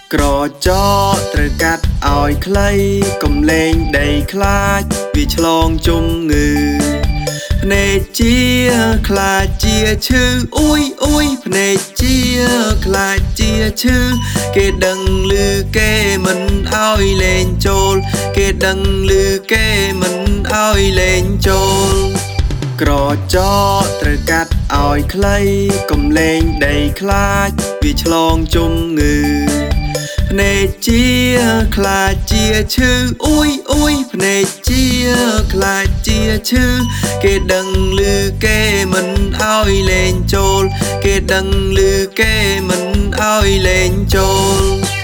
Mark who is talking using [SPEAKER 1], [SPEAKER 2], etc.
[SPEAKER 1] ក្រចកត្រូវកាត់ឲ្យខ្លីកុំលែងដីខ្លាចវាឆ្លងជំងឺភ្នែកជាខ្លាចជាឈឺអ៊ុយភ្នែកជាខ្លាចជាឈឺគេដឹងឮគេមិនឲ្យលេងចូលគេដឹងឮគេមិនឲ្យលេងចូលក្រចកត្រូវកាត់ឲ្យខ្លីកុំលែងដីខ្លាចវាឆ្លងជំងឺភ្នែកជាខ្លាចជាឈឺអ៊ុយភ្នែកជាខ្លាចជាឈឺគេដឹងឮគេមិនឲ្យលេងចូលគេដឹងឮគេមិនឲ្យលេងចូល